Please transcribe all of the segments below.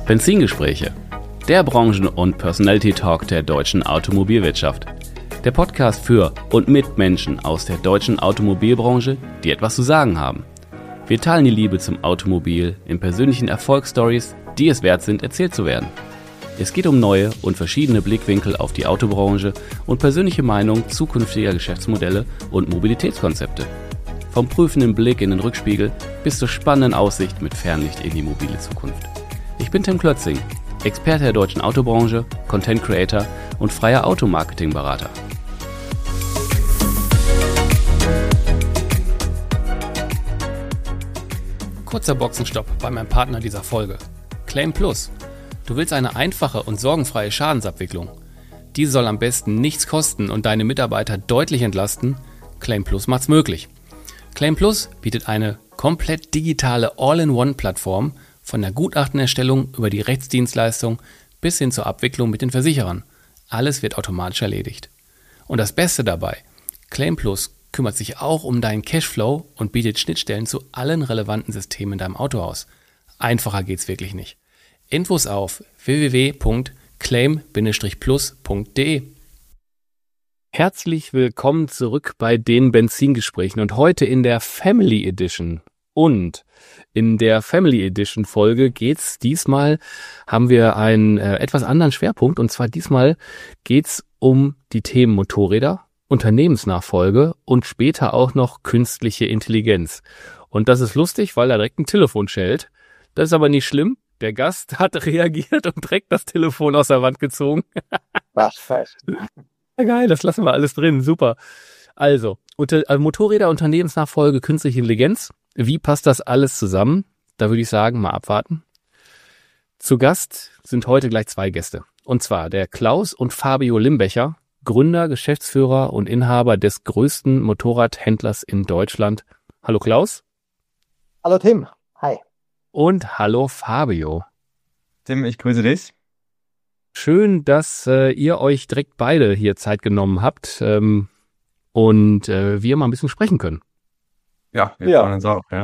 Benzingespräche, der Branchen- und Personality-Talk der deutschen Automobilwirtschaft. Der Podcast für und mit Menschen aus der deutschen Automobilbranche, die etwas zu sagen haben. Wir teilen die Liebe zum Automobil in persönlichen Erfolgsstories, die es wert sind, erzählt zu werden. Es geht um neue und verschiedene Blickwinkel auf die Autobranche und persönliche Meinung zukünftiger Geschäftsmodelle und Mobilitätskonzepte. Vom prüfenden Blick in den Rückspiegel bis zur spannenden Aussicht mit Fernlicht in die mobile Zukunft. Ich bin Tim Klötzing, Experte der deutschen Autobranche, Content Creator und freier Automarketing-Berater. Kurzer Boxenstopp bei meinem Partner dieser Folge, Claim Plus. Du willst eine einfache und sorgenfreie Schadensabwicklung. Diese soll am besten nichts kosten und deine Mitarbeiter deutlich entlasten. Claim Plus macht's möglich. Claim Plus bietet eine komplett digitale All-in-One-Plattform von der Gutachtenerstellung über die Rechtsdienstleistung bis hin zur Abwicklung mit den Versicherern. Alles wird automatisch erledigt. Und das Beste dabei, Claim Plus kümmert sich auch um deinen Cashflow und bietet Schnittstellen zu allen relevanten Systemen in deinem Autohaus. Einfacher geht's wirklich nicht. Infos auf www.claim-plus.de. Herzlich willkommen zurück bei den Benzingesprächen und heute in der Family Edition. Und in der Family Edition Folge haben wir einen etwas anderen Schwerpunkt, und zwar diesmal geht's um die Themen Motorräder, Unternehmensnachfolge und später auch noch künstliche Intelligenz. Und das ist lustig, weil da direkt ein Telefon schellt. Das ist aber nicht schlimm. Der Gast hat reagiert und direkt das Telefon aus der Wand gezogen. Was fest. Ja, geil, das lassen wir alles drin. Super. Also, Motorräder, Unternehmensnachfolge, künstliche Intelligenz. Wie passt das alles zusammen? Da würde ich sagen, mal abwarten. Zu Gast sind heute gleich zwei Gäste. Und zwar der Klaus und Fabio Limbecher, Gründer, Geschäftsführer und Inhaber des größten Motorradhändlers in Deutschland. Hallo Klaus. Hallo Tim. Hi. Und hallo Fabio. Tim, ich grüße dich. Schön, dass ihr euch direkt beide hier Zeit genommen habt und wir mal ein bisschen sprechen können. Ja, wir freuen uns auch. Ja.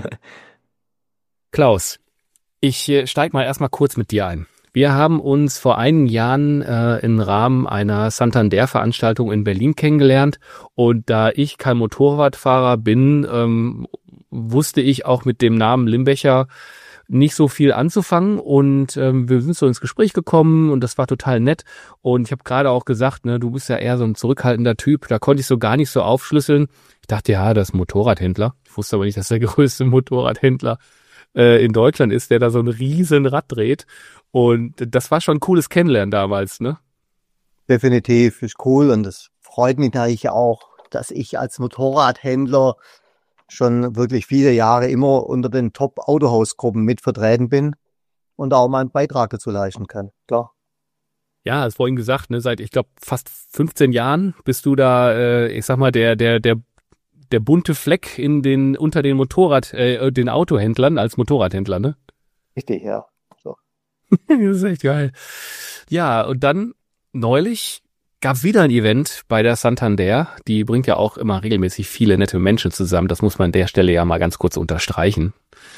Klaus, ich steig mal erstmal kurz mit dir ein. Wir haben uns vor einigen Jahren im Rahmen einer Santander-Veranstaltung in Berlin kennengelernt und da ich kein Motorradfahrer bin, wusste ich auch mit dem Namen Limbecher nicht so viel anzufangen und wir sind so ins Gespräch gekommen und das war total nett und ich habe gerade auch gesagt, ne, du bist ja eher so ein zurückhaltender Typ, da konnte ich so gar nicht so aufschlüsseln. Ich dachte, ja, das ist ein Motorradhändler. Ich wusste aber nicht, dass der größte Motorradhändler in Deutschland ist, der da so ein riesen Rad dreht. Und das war schon ein cooles Kennenlernen damals, ne? Definitiv, ist cool und es freut mich natürlich auch, dass ich als Motorradhändler schon wirklich viele Jahre immer unter den Top-Autohausgruppen mit vertreten bin und auch meinen Beitrag dazu leisten kann, klar. Ja, hast vorhin gesagt, ne, seit, ich glaube, fast 15 Jahren bist du da, ich sag mal, der bunte Fleck unter den den Autohändlern als Motorradhändler, ne? Richtig, ja. So. Das ist echt geil. Ja, und dann neulich gab wieder ein Event bei der Santander. Die bringt ja auch immer regelmäßig viele nette Menschen zusammen. Das muss man an der Stelle ja mal ganz kurz unterstreichen.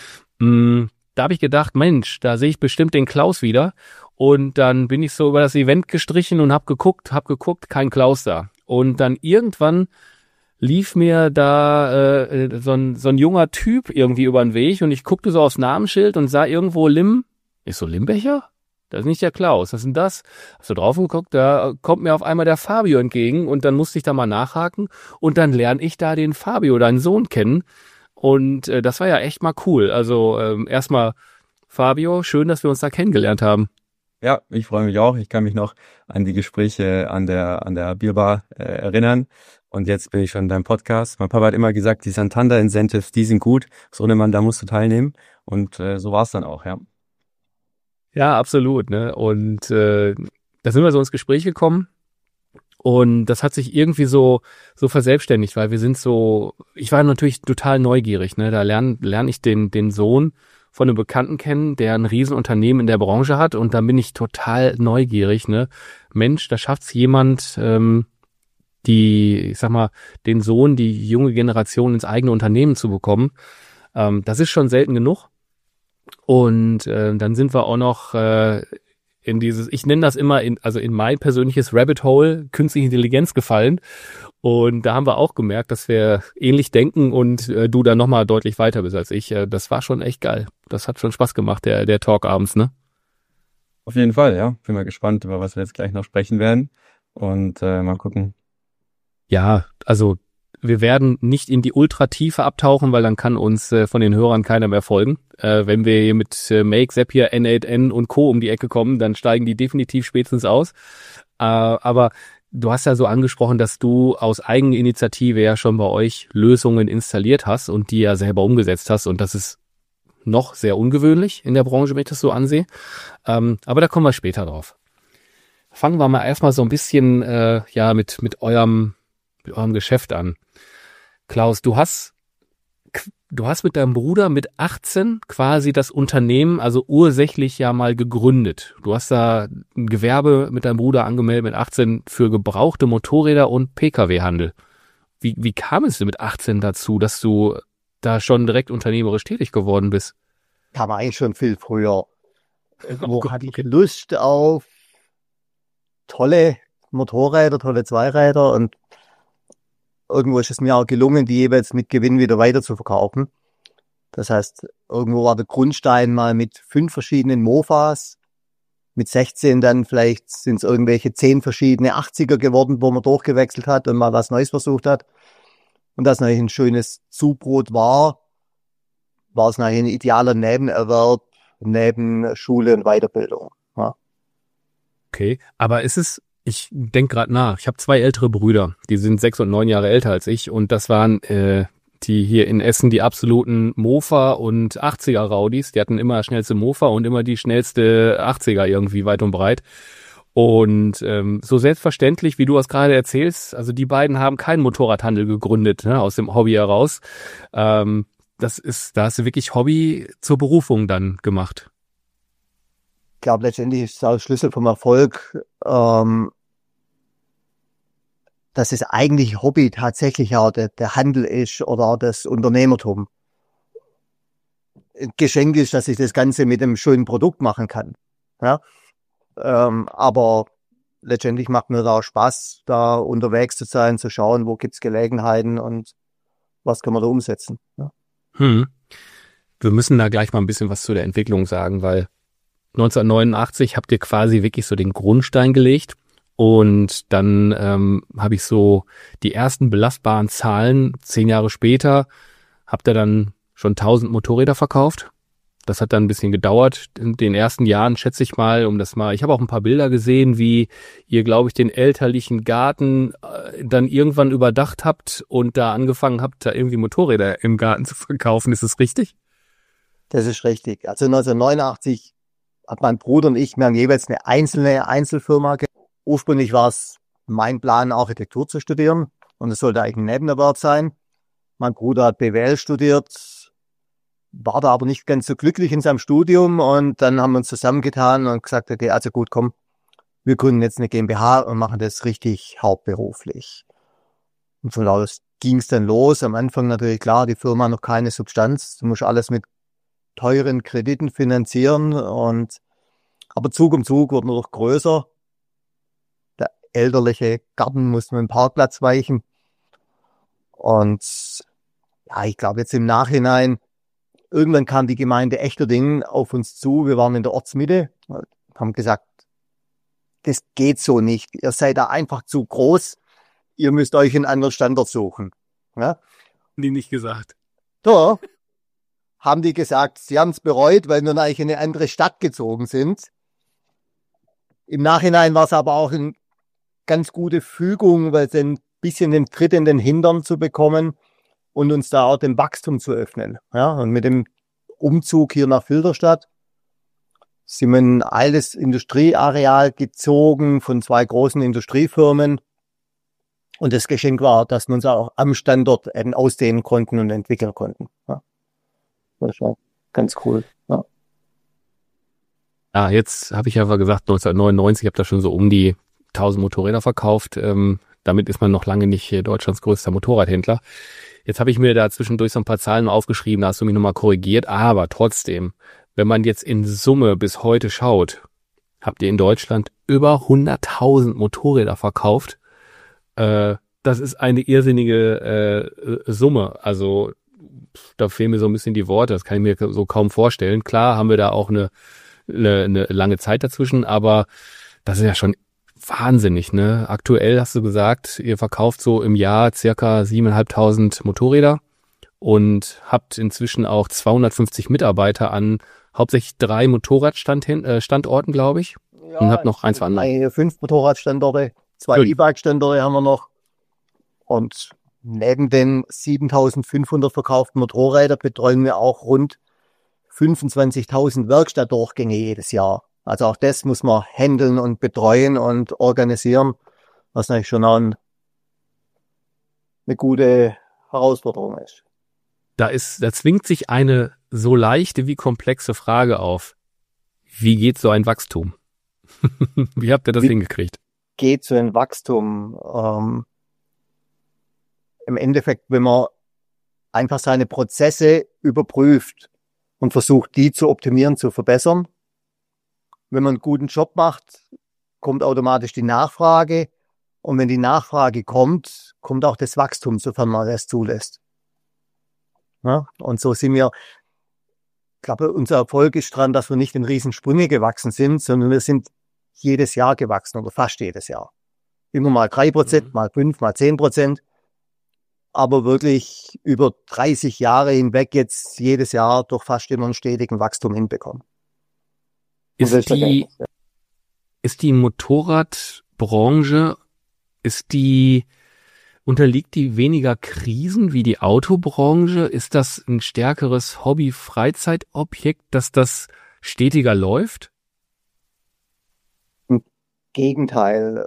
Da habe ich gedacht, Mensch, da sehe ich bestimmt den Klaus wieder. Und dann bin ich so über das Event gestrichen und hab geguckt, kein Klaus da. Und dann irgendwann lief mir da so ein junger Typ irgendwie über den Weg und ich guckte so aufs Namensschild und sah irgendwo Ich so, Limbecher? Das ist nicht der Klaus, was ist denn das? Hast du drauf geguckt, da kommt mir auf einmal der Fabio entgegen und dann musste ich da mal nachhaken und dann lerne ich da den Fabio, deinen Sohn, kennen und das war ja echt mal cool. Also erstmal Fabio, schön, dass wir uns da kennengelernt haben. Ja, ich freue mich auch. Ich kann mich noch an die Gespräche an der Bierbar erinnern und jetzt bin ich schon in deinem Podcast. Mein Papa hat immer gesagt, die Santander Incentives, die sind gut. Sohnemann, da musst du teilnehmen und so war es dann auch, ja. Ja, absolut, ne? Und da sind wir so ins Gespräch gekommen und das hat sich irgendwie so verselbstständigt, weil ich war natürlich total neugierig, ne? Da lerne ich den Sohn von einem Bekannten kennen, der ein Riesenunternehmen in der Branche hat und dann bin ich total neugierig, ne? Mensch, da schafft's jemand, die junge Generation ins eigene Unternehmen zu bekommen. Das ist schon selten genug. Und dann sind wir auch noch in dieses, ich nenne das immer in mein persönliches Rabbit Hole künstliche Intelligenz gefallen. Und da haben wir auch gemerkt, dass wir ähnlich denken und du da nochmal deutlich weiter bist als ich. Das war schon echt geil. Das hat schon Spaß gemacht, der Talk abends, ne? Auf jeden Fall, ja. Bin mal gespannt, über was wir jetzt gleich noch sprechen werden. Und mal gucken. Ja, also wir werden nicht in die Ultratiefe abtauchen, weil dann kann uns von den Hörern keiner mehr folgen. Wenn wir hier mit Make, Zapier, N8N und Co. um die Ecke kommen, dann steigen die definitiv spätestens aus. Aber du hast ja so angesprochen, dass du aus Eigeninitiative ja schon bei euch Lösungen installiert hast und die ja selber umgesetzt hast. Und das ist noch sehr ungewöhnlich in der Branche, wenn ich das so ansehe. Aber da kommen wir später drauf. Fangen wir mal erstmal so ein bisschen mit eurem Geschäft an. Klaus, du hast mit deinem Bruder mit 18 quasi das Unternehmen, also ursächlich ja mal gegründet. Du hast da ein Gewerbe mit deinem Bruder angemeldet mit 18 für gebrauchte Motorräder und Pkw-Handel. Wie kam es denn mit 18 dazu, dass du da schon direkt unternehmerisch tätig geworden bist? Kam eigentlich schon viel früher. Wo hatte ich Lust auf tolle Motorräder, tolle Zweiräder, und irgendwo ist es mir auch gelungen, die jeweils mit Gewinn wieder weiter zu verkaufen. Das heißt, irgendwo war der Grundstein mal mit 5 verschiedenen Mofas. Mit 16 dann vielleicht sind es irgendwelche 10 verschiedene 80er geworden, wo man durchgewechselt hat und mal was Neues versucht hat. Und das natürlich ein schönes Zubrot war es natürlich ein idealer Nebenerwerb neben Schule und Weiterbildung. Ja. Okay, aber ich denke gerade nach, ich habe 2 ältere Brüder, die sind 6 und 9 Jahre älter als ich, und das waren die hier in Essen die absoluten Mofa- und 80er-Raudis. Die hatten immer das schnellste Mofa und immer die schnellste 80er irgendwie weit und breit. Und so selbstverständlich, wie du es gerade erzählst, also die beiden haben keinen Motorradhandel gegründet, ne, aus dem Hobby heraus. Da hast du wirklich Hobby zur Berufung dann gemacht. Ich glaube, letztendlich ist es auch Schlüssel vom Erfolg, dass es eigentlich Hobby tatsächlich auch der Handel ist oder auch das Unternehmertum. Ein Geschenk ist, dass ich das Ganze mit einem schönen Produkt machen kann. Ja? Aber letztendlich macht mir da auch Spaß, da unterwegs zu sein, zu schauen, wo gibt's Gelegenheiten und was kann man da umsetzen. Ja? Wir müssen da gleich mal ein bisschen was zu der Entwicklung sagen, weil 1989 habt ihr quasi wirklich so den Grundstein gelegt. Und dann habe ich so die ersten belastbaren Zahlen. 10 Jahre später habt ihr dann schon 1000 Motorräder verkauft. Das hat dann ein bisschen gedauert. In den ersten Jahren schätze ich mal, ich habe auch ein paar Bilder gesehen, wie ihr, glaube ich, den elterlichen Garten dann irgendwann überdacht habt und da angefangen habt, da irgendwie Motorräder im Garten zu verkaufen. Ist das richtig? Das ist richtig. Also 1989 hat mein Bruder und ich, wir haben jeweils eine Einzelfirma gehabt. Ursprünglich war es mein Plan, Architektur zu studieren, und es sollte eigentlich ein Nebenerwerb sein. Mein Bruder hat BWL studiert, war da aber nicht ganz so glücklich in seinem Studium, und dann haben wir uns zusammengetan und gesagt, okay, also gut, komm, wir gründen jetzt eine GmbH und machen das richtig hauptberuflich. Und von da aus ging es dann los. Am Anfang natürlich klar, die Firma noch keine Substanz, du musst alles mit teuren Krediten finanzieren, aber Zug um Zug wurden wir doch größer. Elterliche Garten mussten wir im Parkplatz weichen. Und ja, ich glaube jetzt im Nachhinein, irgendwann kam die Gemeinde Echterdingen auf uns zu. Wir waren in der Ortsmitte, haben gesagt, das geht so nicht. Ihr seid da einfach zu groß. Ihr müsst euch einen anderen Standort suchen. Ja? Die nicht gesagt. Da haben die gesagt, sie haben es bereut, weil wir eigentlich in eine andere Stadt gezogen sind. Im Nachhinein war es aber auch ein ganz gute Fügung, weil sie ein bisschen den Tritt in den Hintern zu bekommen und uns da auch dem Wachstum zu öffnen. Ja, und mit dem Umzug hier nach Filderstadt sind wir in ein altes Industrieareal gezogen von 2 großen Industriefirmen. Und das Geschenk war, dass wir uns auch am Standort eben ausdehnen konnten und entwickeln konnten. Ja. Das war ganz cool. Ja. Ja, jetzt habe ich ja gesagt, 1999, ich habe da schon so um die 1000 Motorräder verkauft. Damit ist man noch lange nicht Deutschlands größter Motorradhändler. Jetzt habe ich mir da zwischendurch so ein paar Zahlen aufgeschrieben, da hast du mich nochmal korrigiert. Aber trotzdem, wenn man jetzt in Summe bis heute schaut, habt ihr in Deutschland über 100.000 Motorräder verkauft. Das ist eine irrsinnige Summe. Also da fehlen mir so ein bisschen die Worte. Das kann ich mir so kaum vorstellen. Klar haben wir da auch eine lange Zeit dazwischen, aber das ist ja schon wahnsinnig, ne? Aktuell hast du gesagt, ihr verkauft so im Jahr circa 7.500 Motorräder und habt inzwischen auch 250 Mitarbeiter an hauptsächlich 3 Motorradstandorten, glaube ich. Ja, Und habt noch 1, 2 andere. 5 Motorradstandorte, 2 Gut. E-Bike-Standorte haben wir noch. Und neben den 7.500 verkauften Motorrädern betreuen wir auch rund 25.000 Werkstattdurchgänge jedes Jahr. Also auch das muss man handeln und betreuen und organisieren, was natürlich schon auch eine gute Herausforderung ist. Da zwingt sich eine so leichte wie komplexe Frage auf. Wie geht so ein Wachstum? Wie habt ihr das hingekriegt? Geht so ein Wachstum? Im Endeffekt, wenn man einfach seine Prozesse überprüft und versucht, die zu optimieren, zu verbessern. Wenn man einen guten Job macht, kommt automatisch die Nachfrage. Und wenn die Nachfrage kommt, kommt auch das Wachstum, sofern man das zulässt. Ja, und so sind wir, ich glaube, unser Erfolg ist dran, dass wir nicht in Riesensprünge gewachsen sind, sondern wir sind jedes Jahr gewachsen oder fast jedes Jahr. Immer mal 3%, mal 5%, mal 10%. Aber wirklich über 30 Jahre hinweg jetzt jedes Jahr durch fast immer einen stetigen Wachstum hinbekommen. Ist die Motorradbranche, unterliegt die weniger Krisen wie die Autobranche? Ist das ein stärkeres Hobby-Freizeitobjekt, dass das stetiger läuft? Im Gegenteil.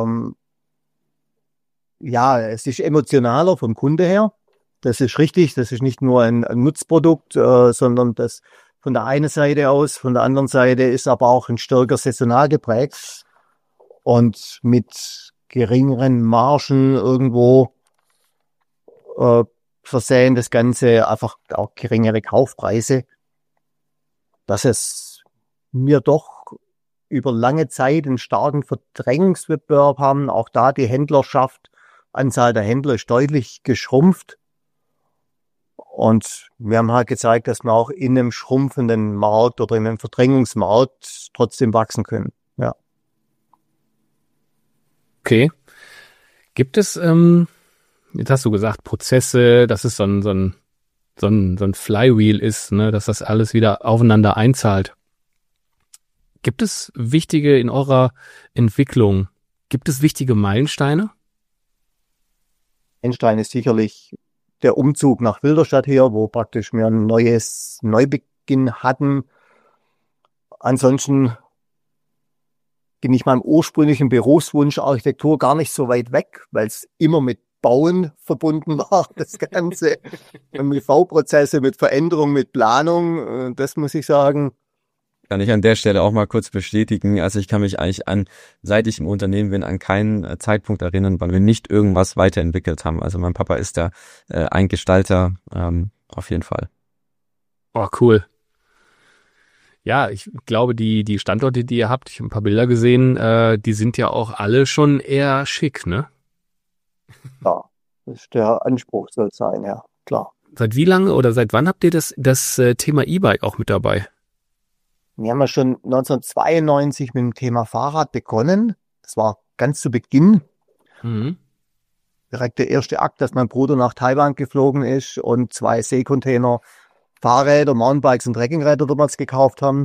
Ja, es ist emotionaler vom Kunde her. Das ist richtig. Das ist nicht nur ein Nutzprodukt, sondern das von der einen Seite aus. Von der anderen Seite ist aber auch ein stärker saisonal geprägt und mit geringeren Margen irgendwo versehen. Das Ganze einfach auch geringere Kaufpreise. Dass es mir doch über lange Zeit einen starken Verdrängungswettbewerb haben. Auch da die Händlerschaft, Anzahl der Händler ist deutlich geschrumpft. Und wir haben halt gezeigt, dass wir auch in einem schrumpfenden Markt oder in einem Verdrängungsmarkt trotzdem wachsen können. Ja. Okay. Gibt es, jetzt hast du gesagt, Prozesse, dass es so ein Flywheel ist, ne, dass das alles wieder aufeinander einzahlt. Gibt es wichtige in eurer Entwicklung, gibt es wichtige Meilensteine? Meilenstein ist sicherlich der Umzug nach Wilderstadt hier, wo praktisch wir ein neues Neubeginn hatten. Ansonsten bin ich meinem ursprünglichen Berufswunsch Architektur gar nicht so weit weg, weil es immer mit Bauen verbunden war, das Ganze. Mit V-Prozesse, mit Veränderung, mit Planung, das muss ich sagen. Kann ich an der Stelle auch mal kurz bestätigen. Also ich kann mich eigentlich seit ich im Unternehmen bin, an keinen Zeitpunkt erinnern, wann wir nicht irgendwas weiterentwickelt haben. Also mein Papa ist da ein Gestalter, auf jeden Fall. Oh, cool. Ja, ich glaube, die Standorte, die ihr habt, ich habe ein paar Bilder gesehen, die sind ja auch alle schon eher schick, ne? Ja, das ist der Anspruch, soll es sein, ja, klar. Seit wie lange oder seit wann habt ihr das Thema E-Bike auch mit dabei? Wir haben ja schon 1992 mit dem Thema Fahrrad begonnen. Das war ganz zu Beginn. Mhm. Direkt der erste Akt, dass mein Bruder nach Taiwan geflogen ist und 2 Seekontainer Fahrräder, Mountainbikes und Trekkingräder damals gekauft haben.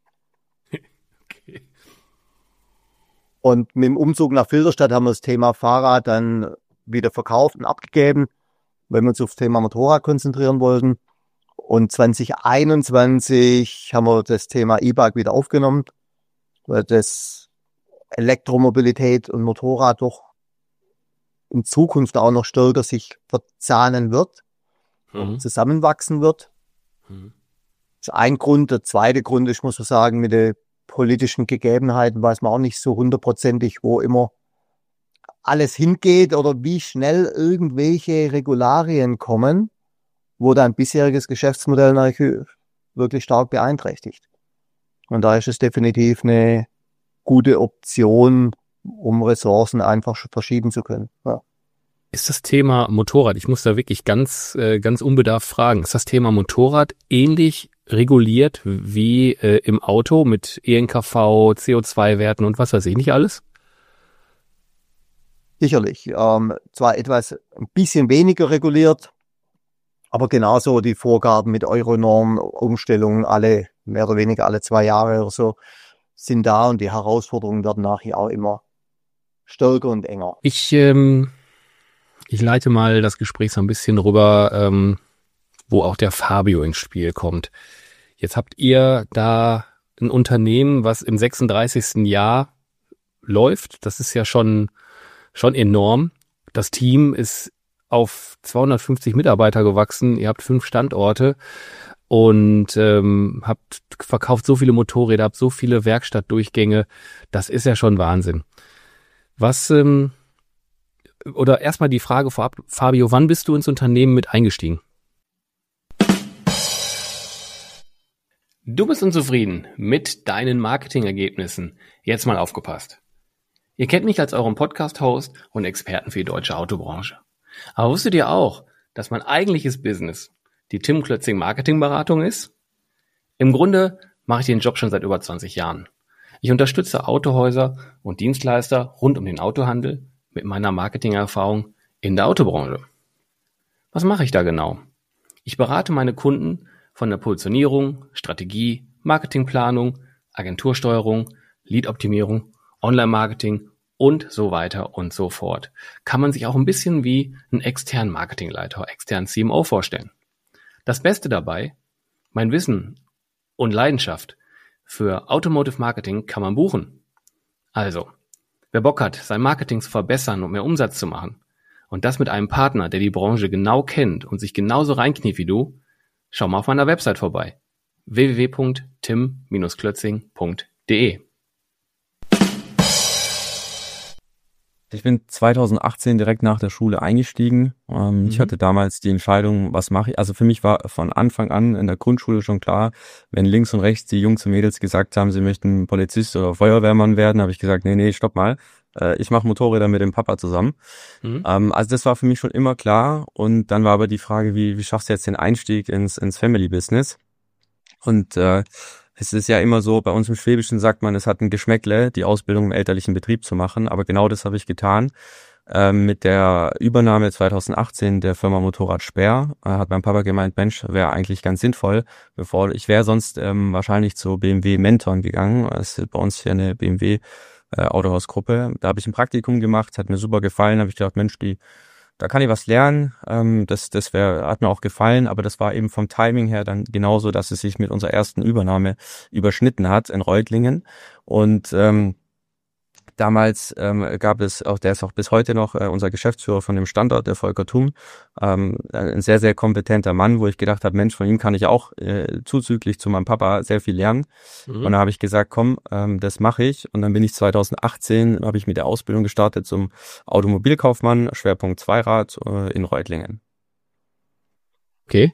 Okay. Und mit dem Umzug nach Filderstadt haben wir das Thema Fahrrad dann wieder verkauft und abgegeben, weil wir uns auf das Thema Motorrad konzentrieren wollten. Und 2021 haben wir das Thema E-Bike wieder aufgenommen, weil das Elektromobilität und Motorrad doch in Zukunft auch noch stärker sich verzahnen wird, zusammenwachsen wird. Mhm. Das ist ein Grund. Der zweite Grund ist, muss man sagen, mit den politischen Gegebenheiten weiß man auch nicht so hundertprozentig, wo immer alles hingeht oder wie schnell irgendwelche Regularien kommen, wo dann bisheriges Geschäftsmodell wirklich stark beeinträchtigt. Und da ist es definitiv eine gute Option, um Ressourcen einfach verschieben zu können. Ja. Ist das Thema Motorrad, ich muss da wirklich ganz unbedarft fragen, ist das Thema Motorrad ähnlich reguliert wie im Auto mit ENKV, CO2-Werten und was weiß ich nicht alles? Sicherlich. Zwar etwas ein bisschen weniger reguliert, aber genauso die Vorgaben mit Euronorm, Umstellungen mehr oder weniger alle 2 Jahre oder so sind da und die Herausforderungen werden nachher auch immer stärker und enger. Ich leite mal das Gespräch so ein bisschen rüber, wo auch der Fabio ins Spiel kommt. Jetzt habt ihr da ein Unternehmen, was im 36. Jahr läuft. Das ist ja schon enorm. Das Team ist auf 250 Mitarbeiter gewachsen. Ihr habt 5 Standorte und verkauft so viele Motorräder, habt so viele Werkstattdurchgänge. Das ist ja schon Wahnsinn. Oder erstmal die Frage vorab, Fabio, wann bist du ins Unternehmen mit eingestiegen? Du bist unzufrieden mit deinen Marketingergebnissen. Jetzt mal aufgepasst. Ihr kennt mich als euren Podcast-Host und Experten für die deutsche Autobranche. Aber wusstet ihr auch, dass mein eigentliches Business die Tim Klötzing Marketingberatung ist? Im Grunde mache ich den Job schon seit über 20 Jahren. Ich unterstütze Autohäuser und Dienstleister rund um den Autohandel mit meiner Marketingerfahrung in der Autobranche. Was mache ich da genau? Ich berate meine Kunden von der Positionierung, Strategie, Marketingplanung, Agentursteuerung, Lead-Optimierung, Online-Marketing und so weiter und so fort. Kann man sich auch ein bisschen wie einen externen Marketingleiter, externen CMO vorstellen. Das Beste dabei, mein Wissen und Leidenschaft für Automotive Marketing kann man buchen. Also, wer Bock hat, sein Marketing zu verbessern und mehr Umsatz zu machen und das mit einem Partner, der die Branche genau kennt und sich genauso reinkniet wie du, schau mal auf meiner Website vorbei. www.tim-klötzing.de. Ich bin 2018 direkt nach der Schule eingestiegen. Ich hatte damals die Entscheidung, was mache ich? Also für mich war von Anfang an in der Grundschule schon klar, wenn links und rechts die Jungs und Mädels gesagt haben, sie möchten Polizist oder Feuerwehrmann werden, habe ich gesagt, nee, stopp mal. Ich mache Motorräder mit dem Papa zusammen. Also das war für mich schon immer klar. Und dann war aber die Frage, wie schaffst du jetzt den Einstieg ins Family Business? Und es ist ja immer so, bei uns im Schwäbischen sagt man, es hat ein Geschmäckle, die Ausbildung im elterlichen Betrieb zu machen. Aber genau das habe ich getan. Mit der Übernahme 2018 der Firma Motorrad Speer hat mein Papa gemeint, Mensch, wäre eigentlich ganz sinnvoll, ich wäre sonst wahrscheinlich zu BMW Mentoren gegangen. Es ist bei uns hier eine BMW Autohausgruppe. Da habe ich ein Praktikum gemacht, hat mir super gefallen. Habe ich gedacht, Mensch, da kann ich was lernen. Hat mir auch gefallen, aber das war eben vom Timing her dann genauso, dass es sich mit unserer ersten Übernahme überschnitten hat in Reutlingen. Und damals gab es auch, der ist auch bis heute noch unser Geschäftsführer von dem Standort, der Volker Thum, ein sehr, sehr kompetenter Mann, wo ich gedacht habe, Mensch, von ihm kann ich auch zuzüglich zu meinem Papa sehr viel lernen. Und da habe ich gesagt, komm, das mache ich. Und dann bin ich 2018, habe ich mit der Ausbildung gestartet zum Automobilkaufmann, Schwerpunkt Zweirad in Reutlingen. Okay.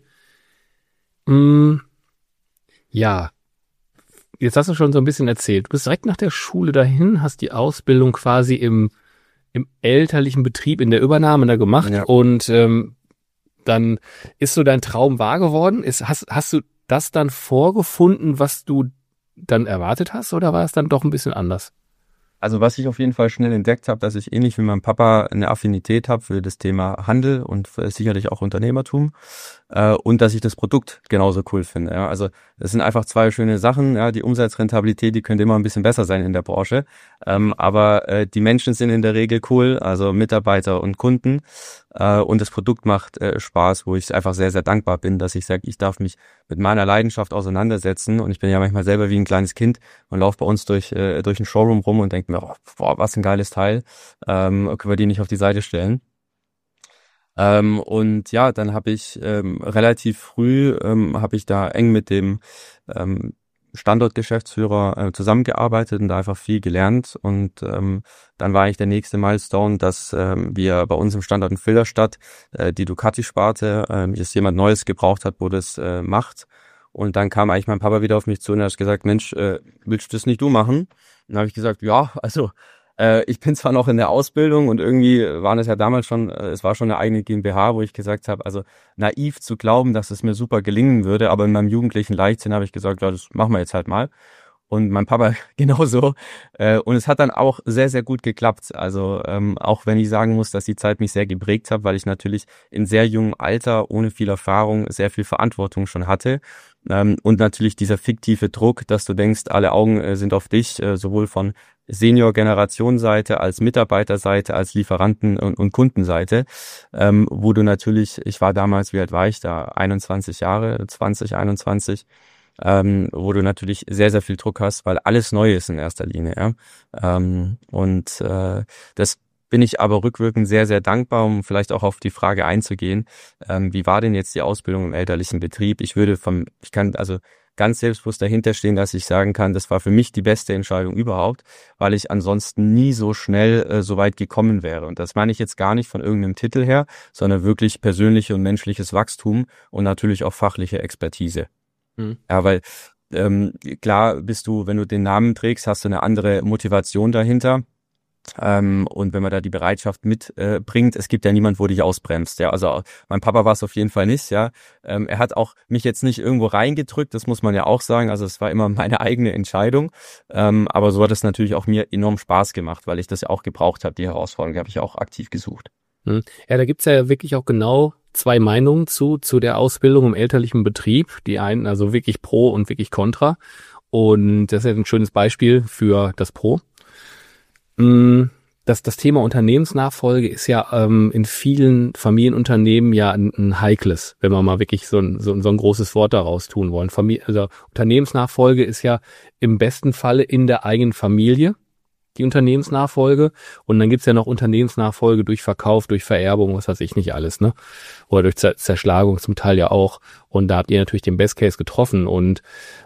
Ja. Jetzt hast du schon so ein bisschen erzählt. Du bist direkt nach der Schule dahin, hast die Ausbildung quasi im elterlichen Betrieb in der Übernahme da gemacht. Ja. Und dann ist so dein Traum wahr geworden. Hast du das dann vorgefunden, was du dann erwartet hast, oder war es dann doch ein bisschen anders? Also was ich auf jeden Fall schnell entdeckt habe, dass ich ähnlich wie mein Papa eine Affinität habe für das Thema Handel und sicherlich auch Unternehmertum und dass ich das Produkt genauso cool finde. Ja. Also das sind einfach 2 schöne Sachen. Ja. Die Umsatzrentabilität, die könnte immer ein bisschen besser sein in der Branche, aber die Menschen sind in der Regel cool, also Mitarbeiter und Kunden, und das Produkt macht Spaß, wo ich einfach sehr, sehr dankbar bin, dass ich sage, ich darf mich mit meiner Leidenschaft auseinandersetzen und ich bin ja manchmal selber wie ein kleines Kind und laufe bei uns durch einen Showroom rum und denke mir, boah, was ein geiles Teil, können wir die nicht auf die Seite stellen. Und ja, dann habe ich relativ früh habe ich da eng mit dem Standortgeschäftsführer zusammengearbeitet und da einfach viel gelernt. Und dann war eigentlich der nächste Milestone, dass wir bei uns im Standort in Filderstadt die Ducati-Sparte jetzt jemand Neues gebraucht hat, wo das macht. Und dann kam eigentlich mein Papa wieder auf mich zu und hat gesagt, Mensch, willst du das nicht du machen? Und dann habe ich gesagt, ja, also ich bin zwar noch in der Ausbildung und irgendwie waren es ja damals schon, es war schon eine eigene GmbH, wo ich gesagt habe, also naiv zu glauben, dass es mir super gelingen würde, aber in meinem jugendlichen Leichtsinn habe ich gesagt, ja, das machen wir jetzt halt mal. Und mein Papa genauso. Und es hat dann auch sehr, sehr gut geklappt. Also auch wenn ich sagen muss, dass die Zeit mich sehr geprägt hat, weil ich natürlich in sehr jungem Alter, ohne viel Erfahrung, sehr viel Verantwortung schon hatte. Und natürlich dieser fiktive Druck, dass du denkst, alle Augen sind auf dich, sowohl von Senior-Generationsseite, als Mitarbeiterseite, als Lieferanten- und Kundenseite, wo du natürlich, ich war damals, wie alt war ich da? 21 Jahre, 20, 21, wo du natürlich sehr, sehr viel Druck hast, weil alles neu ist in erster Linie. Ja? Das bin ich aber rückwirkend sehr, sehr dankbar, um vielleicht auch auf die Frage einzugehen, wie war denn jetzt die Ausbildung im elterlichen Betrieb? Ich kann also ganz selbstbewusst dahinter stehen, dass ich sagen kann, das war für mich die beste Entscheidung überhaupt, weil ich ansonsten nie so schnell so weit gekommen wäre. Und das meine ich jetzt gar nicht von irgendeinem Titel her, sondern wirklich persönliche und menschliches Wachstum und natürlich auch fachliche Expertise. Ja, weil klar bist du, wenn du den Namen trägst, hast du eine andere Motivation dahinter. Und wenn man da die Bereitschaft mitbringt, es gibt ja niemand, wo dich ausbremst. Ja, also mein Papa war es auf jeden Fall nicht. Ja, er hat auch mich jetzt nicht irgendwo reingedrückt. Das muss man ja auch sagen. Also es war immer meine eigene Entscheidung. Aber so hat es natürlich auch mir enorm Spaß gemacht, weil ich das ja auch gebraucht habe. Die Herausforderung die habe ich auch aktiv gesucht. Ja, da gibt's ja wirklich auch genau zwei Meinungen zu der Ausbildung im elterlichen Betrieb. Die einen also wirklich pro und wirklich kontra. Und das ist ja ein schönes Beispiel für das Pro. Das Thema Unternehmensnachfolge ist ja in vielen Familienunternehmen ja ein heikles, wenn wir mal wirklich so ein großes Wort daraus tun wollen. Also Unternehmensnachfolge ist ja im besten Falle in der eigenen Familie die Unternehmensnachfolge. Und dann gibt's ja noch Unternehmensnachfolge durch Verkauf, durch Vererbung, was weiß ich nicht alles, ne? Oder durch Zerschlagung zum Teil ja auch. Und da habt ihr natürlich den Best Case getroffen. Und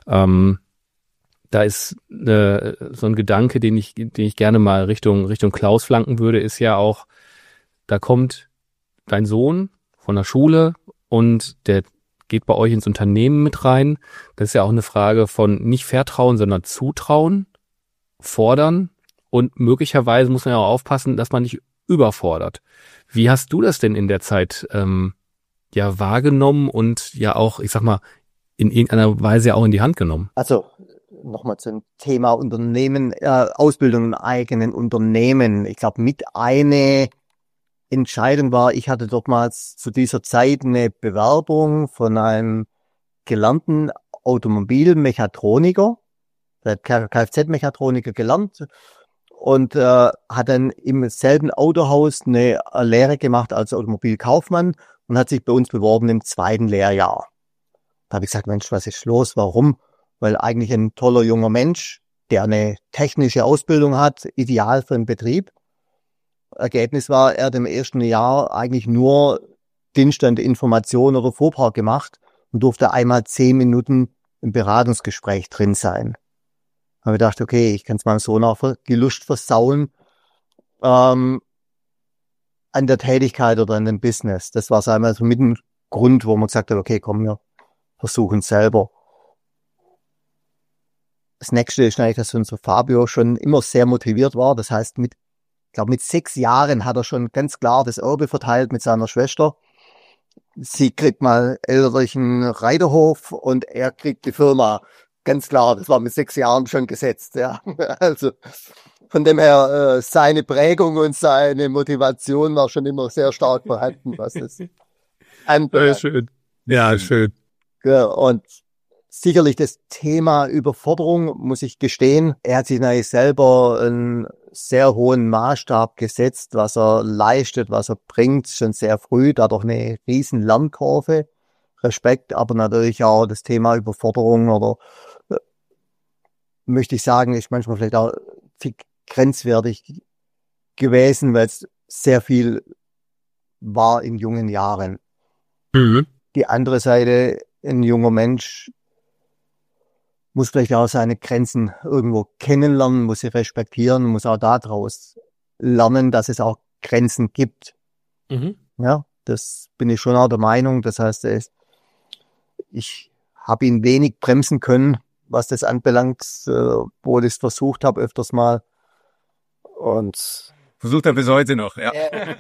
da ist so ein Gedanke, den ich gerne mal Richtung Klaus flanken würde, ist ja auch, da kommt dein Sohn von der Schule und der geht bei euch ins Unternehmen mit rein. Das ist ja auch eine Frage von nicht Vertrauen, sondern Zutrauen, fordern und möglicherweise muss man ja auch aufpassen, dass man nicht überfordert. Wie hast du das denn in der Zeit ja wahrgenommen und ja auch, ich sag mal, in irgendeiner Weise auch in die Hand genommen? Also nochmal zum Thema Unternehmen, Ausbildung im eigenen Unternehmen. Ich glaube, mit eine Entscheidung war, ich hatte damals zu dieser Zeit eine Bewerbung von einem gelernten Automobilmechatroniker, der hat Kfz-Mechatroniker gelernt und hat dann im selben Autohaus eine Lehre gemacht als Automobilkaufmann und hat sich bei uns beworben im 2. Lehrjahr. Da habe ich gesagt, Mensch, was ist los? Warum? Weil eigentlich ein toller junger Mensch, der eine technische Ausbildung hat, ideal für den Betrieb. Ergebnis war, er hat im ersten Jahr eigentlich nur Dienststand, Information oder Fuhrpark gemacht und durfte einmal 10 Minuten im Beratungsgespräch drin sein. Da habe ich gedacht, okay, ich kann es meinem Sohn auch die Lust versauen an der Tätigkeit oder an dem Business. Das war so einmal so mit dem Grund, wo man gesagt hat, okay, komm, wir versuchen es selber. Das nächste ist eigentlich, dass unser Fabio schon immer sehr motiviert war. Das heißt, ich glaube, mit 6 Jahren hat er schon ganz klar das Erbe verteilt mit seiner Schwester. Sie kriegt mal elterlichen Reiterhof und er kriegt die Firma. Ganz klar, das war mit 6 Jahren schon gesetzt. Ja. Also von dem her, seine Prägung und seine Motivation war schon immer sehr stark vorhanden, was das anbelangt. Schön. Ja, schön. Ja, und sicherlich das Thema Überforderung, muss ich gestehen. Er hat sich natürlich selber einen sehr hohen Maßstab gesetzt, was er leistet, was er bringt, schon sehr früh, dadurch eine riesen Lernkurve. Respekt, aber natürlich auch das Thema Überforderung oder möchte ich sagen, ist manchmal vielleicht auch grenzwertig gewesen, weil es sehr viel war in jungen Jahren. Mhm. Die andere Seite, ein junger Mensch muss vielleicht auch seine Grenzen irgendwo kennenlernen, muss sie respektieren, muss auch daraus lernen, dass es auch Grenzen gibt. Mhm. Ja, das bin ich schon auch der Meinung. Das heißt, ich habe ihn wenig bremsen können, was das anbelangt, wo ich das versucht habe öfters mal. Und Versucht er bis heute noch, ja.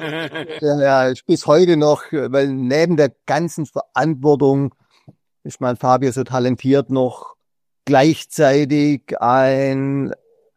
ja, bis heute noch, weil neben der ganzen Verantwortung ist mein Fabio so talentiert, noch gleichzeitig ein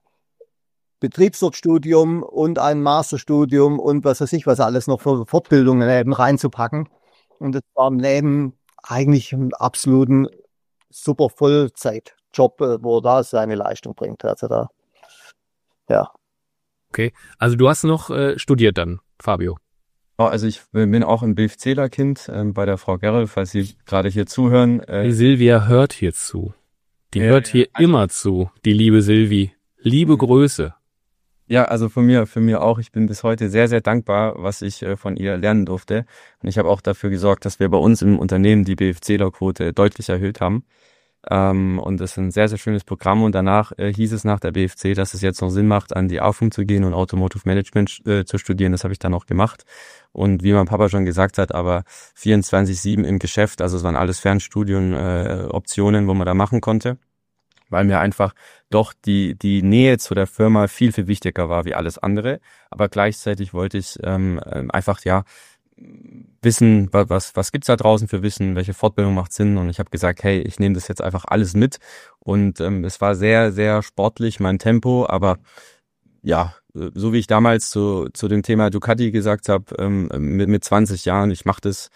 Betriebswirtschaftsstudium und ein Masterstudium und was weiß ich, was alles noch für Fortbildungen eben reinzupacken. Und das war neben eigentlich einem absoluten super Vollzeitjob, wo er da seine Leistung bringt. Also da, ja. Okay, also du hast noch studiert dann, Fabio. Also ich bin auch ein BFCler-Kind bei der Frau Gerl, falls Sie gerade hier zuhören. Die Silvia hört hier zu. Die hört hier immer zu, die liebe Silvi. Liebe Grüße. Ja, also für mir auch. Ich bin bis heute sehr, sehr dankbar, was ich von ihr lernen durfte. Und ich habe auch dafür gesorgt, dass wir bei uns im Unternehmen die BFCler-Quote deutlich erhöht haben. Und das ist ein sehr, sehr schönes Programm. Und danach hieß es nach der BFC, dass es jetzt noch Sinn macht, an die AFUM zu gehen und Automotive Management zu studieren. Das habe ich dann auch gemacht. Und wie mein Papa schon gesagt hat, aber 24/7 im Geschäft. Also es waren alles Fernstudienoptionen, wo man da machen konnte. Weil mir einfach doch die Nähe zu der Firma viel, viel wichtiger war wie alles andere. Aber gleichzeitig wollte ich einfach, ja, wissen, was gibt's da draußen für Wissen, welche Fortbildung macht Sinn. Und ich habe gesagt, hey, ich nehme das jetzt einfach alles mit. Und es war sehr, sehr sportlich, mein Tempo, aber ja, so wie ich damals zu dem Thema Ducati gesagt habe, mit 20 Jahren, ich mache das,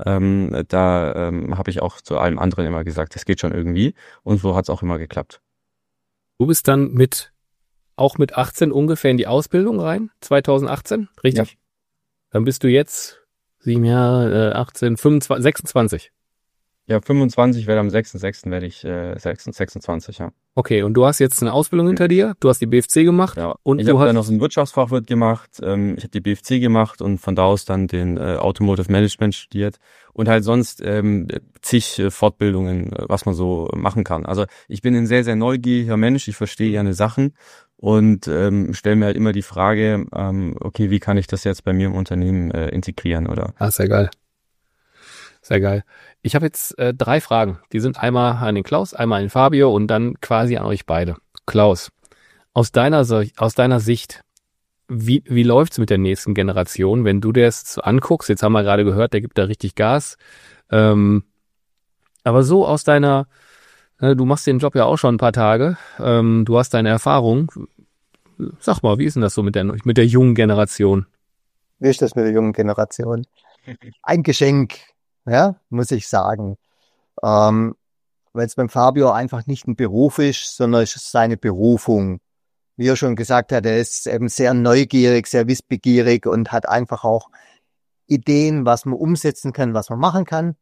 habe ich auch zu allem anderen immer gesagt, das geht schon irgendwie. Und so hat's auch immer geklappt. Du bist dann auch mit 18 ungefähr in die Ausbildung rein, 2018, richtig? Ja. Dann bist du jetzt 7 Jahre, 18, 25, 26. Ja, 25 werde am 6.6. werde ich 26, ja. Okay, und du hast jetzt eine Ausbildung hinter dir, du hast die BFC gemacht. Ja, und ich du habe hast dann noch einen Wirtschaftsfachwirt gemacht, ich habe die BFC gemacht und von da aus dann den Automotive Management studiert und halt sonst zig Fortbildungen, was man so machen kann. Also ich bin ein sehr, sehr neugieriger Mensch, ich verstehe gerne Sachen und stelle mir halt immer die Frage, okay, wie kann ich das jetzt bei mir im Unternehmen integrieren, oder? Ah, sehr geil. Sehr geil. Ich habe jetzt 3 Fragen. Die sind einmal an den Klaus, einmal an den Fabio und dann quasi an euch beide. Klaus, aus deiner Sicht, wie läuft's mit der nächsten Generation, wenn du dir das so anguckst? Jetzt haben wir gerade gehört, der gibt da richtig Gas. Aber so aus deiner, du machst den Job ja auch schon ein paar Tage, du hast deine Erfahrung. Sag mal, wie ist denn das so mit der jungen Generation? Wie ist das mit der jungen Generation? Ein Geschenk, ja, muss ich sagen. Weil es beim Fabio einfach nicht ein Beruf ist, sondern es ist seine Berufung. Wie er schon gesagt hat, er ist eben sehr neugierig, sehr wissbegierig und hat einfach auch Ideen, was man umsetzen kann, was man machen kann.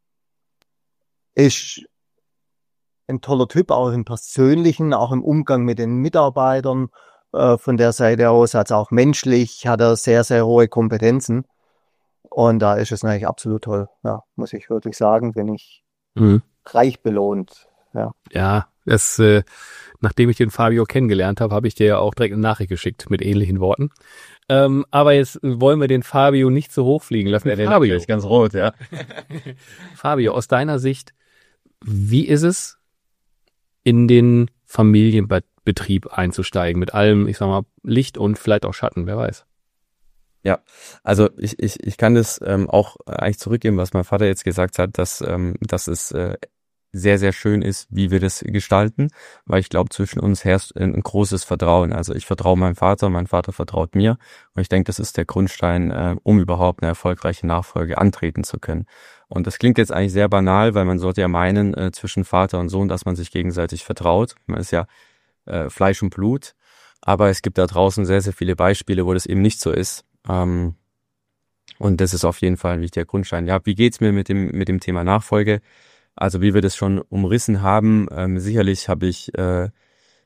Ist ein toller Typ, auch im Persönlichen, auch im Umgang mit den Mitarbeitern. Von der Seite aus, also auch menschlich, hat er sehr, sehr hohe Kompetenzen. Und da ist es natürlich absolut toll. Ja, muss ich wirklich sagen, bin ich reich belohnt. Ja, nachdem ich den Fabio kennengelernt habe, habe ich dir ja auch direkt eine Nachricht geschickt mit ähnlichen Worten. Aber jetzt wollen wir den Fabio nicht so hochfliegen lassen. Fabio ist ganz rot, ja. Fabio, aus deiner Sicht, wie ist es, in den Familienbetrieb einzusteigen mit allem, ich sag mal, Licht und vielleicht auch Schatten, wer weiß? Ja, also ich kann das auch eigentlich zurückgeben, was mein Vater jetzt gesagt hat, dass es sehr, sehr schön ist, wie wir das gestalten, weil ich glaube, zwischen uns herrscht ein großes Vertrauen. Also ich vertraue meinem Vater, mein Vater vertraut mir und ich denke, das ist der Grundstein, um überhaupt eine erfolgreiche Nachfolge antreten zu können. Und das klingt jetzt eigentlich sehr banal, weil man sollte ja meinen, zwischen Vater und Sohn, dass man sich gegenseitig vertraut. Man ist ja Fleisch und Blut, aber es gibt da draußen sehr, sehr viele Beispiele, wo das eben nicht so ist. Und das ist auf jeden Fall ein wichtiger Grundstein. Ja, wie geht's mir mit dem Thema Nachfolge? Also wie wir das schon umrissen haben, sicherlich habe ich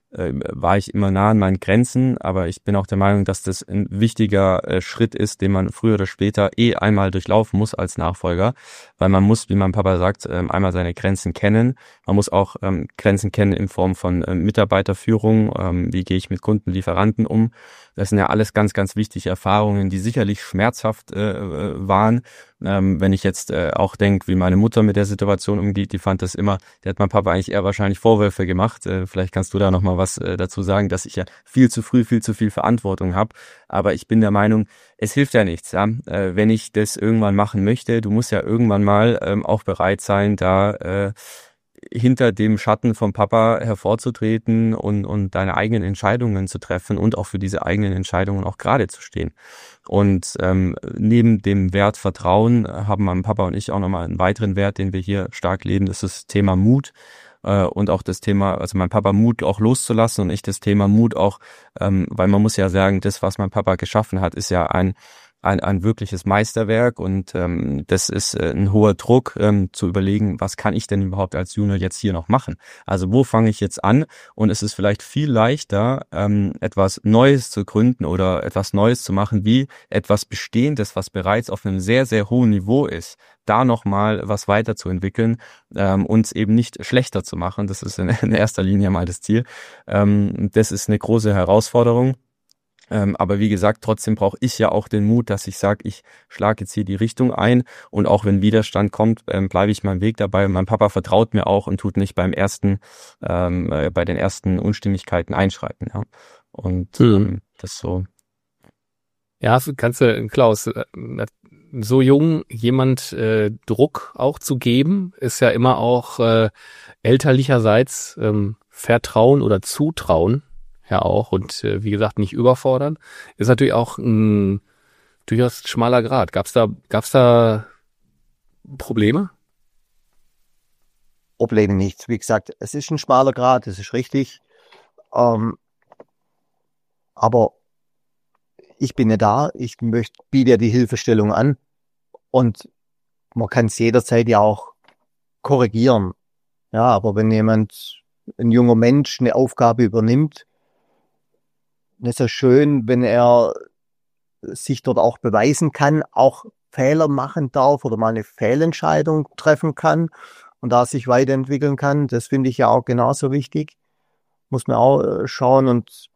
war ich immer nah an meinen Grenzen, aber ich bin auch der Meinung, dass das ein wichtiger Schritt ist, den man früher oder später einmal durchlaufen muss als Nachfolger, weil man muss, wie mein Papa sagt, einmal seine Grenzen kennen. Man muss auch Grenzen kennen in Form von Mitarbeiterführung, wie gehe ich mit Kunden, Lieferanten um. Das sind ja alles ganz, ganz wichtige Erfahrungen, die sicherlich schmerzhaft waren. Wenn ich jetzt auch denke, wie meine Mutter mit der Situation umgeht, die fand das immer, die hat mein Papa eigentlich eher wahrscheinlich Vorwürfe gemacht. Vielleicht kannst du da nochmal was dazu sagen, dass ich ja viel zu früh viel zu viel Verantwortung habe. Aber ich bin der Meinung, es hilft ja nichts. Ja? Wenn ich das irgendwann machen möchte, du musst ja irgendwann mal auch bereit sein, da hinter dem Schatten vom Papa hervorzutreten und deine eigenen Entscheidungen zu treffen und auch für diese eigenen Entscheidungen auch gerade zu stehen. Und neben dem Wert Vertrauen haben mein Papa und ich auch nochmal einen weiteren Wert, den wir hier stark leben, das ist das Thema Mut. Und auch das Thema, also mein Papa Mut auch loszulassen und ich das Thema Mut auch, weil man muss ja sagen, das, was mein Papa geschaffen hat, ist ja ein wirkliches Meisterwerk und das ist ein hoher Druck, zu überlegen, was kann ich denn überhaupt als Junior jetzt hier noch machen? Also wo fange ich jetzt an? Und es ist vielleicht viel leichter, etwas Neues zu gründen oder etwas Neues zu machen, wie etwas Bestehendes, was bereits auf einem sehr, sehr hohen Niveau ist, da nochmal was weiterzuentwickeln, uns eben nicht schlechter zu machen. Das ist in erster Linie mal das Ziel. Das ist eine große Herausforderung. Aber wie gesagt, trotzdem brauche ich ja auch den Mut, dass ich sage, ich schlage jetzt hier die Richtung ein und auch wenn Widerstand kommt, bleibe ich meinem Weg dabei. Und mein Papa vertraut mir auch und tut nicht bei den ersten Unstimmigkeiten einschreiten. Ja. Und das so. Ja, kannst du, Klaus, so jung jemand Druck auch zu geben, ist ja immer auch elterlicherseits Vertrauen oder Zutrauen. Ja auch und wie gesagt nicht überfordern, ist natürlich auch ein durchaus schmaler Grat. Gab's da Probleme? Probleme nicht. Wie gesagt, es ist ein schmaler Grat, das ist richtig. Aber ich bin ja da, biete ja die Hilfestellung an und man kann es jederzeit ja auch korrigieren. Ja, aber wenn ein junger Mensch eine Aufgabe übernimmt, das ist ja schön, wenn er sich dort auch beweisen kann, auch Fehler machen darf oder mal eine Fehlentscheidung treffen kann und da sich weiterentwickeln kann. Das finde ich ja auch genauso wichtig. Muss man auch schauen und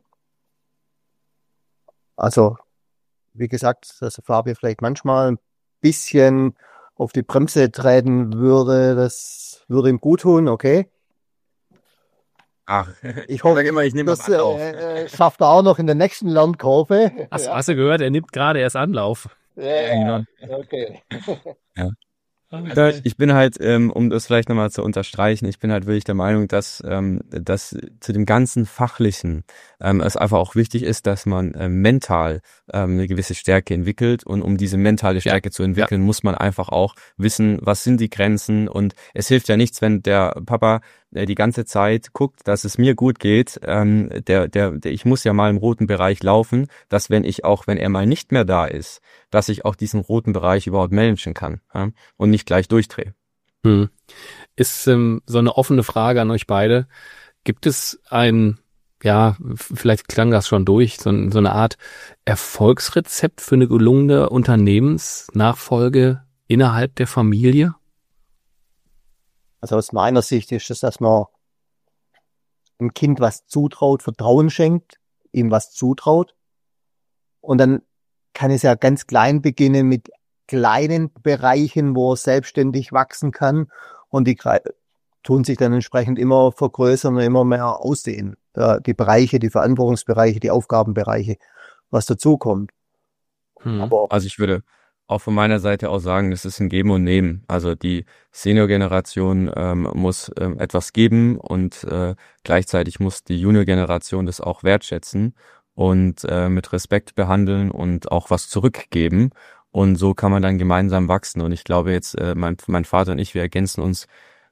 also, wie gesagt, dass Fabio vielleicht manchmal ein bisschen auf die Bremse treten würde, das würde ihm gut tun, okay. Ach, ich hoffe immer, ich nehme das auf. Schafft er auch noch in der nächsten Lernkurve. Hast du gehört, er nimmt gerade erst Anlauf. Ja, okay. Ja. Ich bin halt, um das vielleicht nochmal zu unterstreichen, ich bin halt wirklich der Meinung, dass zu dem ganzen Fachlichen es einfach auch wichtig ist, dass man mental eine gewisse Stärke entwickelt und um diese mentale Stärke zu entwickeln, muss man einfach auch wissen, was sind die Grenzen und es hilft ja nichts, wenn der Papa die ganze Zeit guckt, dass es mir gut geht, ich muss ja mal im roten Bereich laufen, dass wenn er mal nicht mehr da ist, dass ich auch diesen roten Bereich überhaupt managen kann und nicht gleich durchdrehe. Ist so eine offene Frage an euch beide. Gibt es vielleicht klang das schon durch, so eine Art Erfolgsrezept für eine gelungene Unternehmensnachfolge innerhalb der Familie? Also aus meiner Sicht ist es, dass man dem Kind was zutraut, Vertrauen schenkt, ihm was zutraut. Und dann kann es ja ganz klein beginnen mit kleinen Bereichen, wo er selbstständig wachsen kann. Und die tun sich dann entsprechend immer vergrößern und immer mehr ausdehnen. Die Bereiche, die Verantwortungsbereiche, die Aufgabenbereiche, was dazukommt. Aber also ich würde auch von meiner Seite aus sagen, das ist ein Geben und Nehmen. Also die Senior-Generation muss etwas geben und gleichzeitig muss die Junior-Generation das auch wertschätzen und mit Respekt behandeln und auch was zurückgeben. Und so kann man dann gemeinsam wachsen. Und ich glaube jetzt, mein Vater und ich, wir ergänzen uns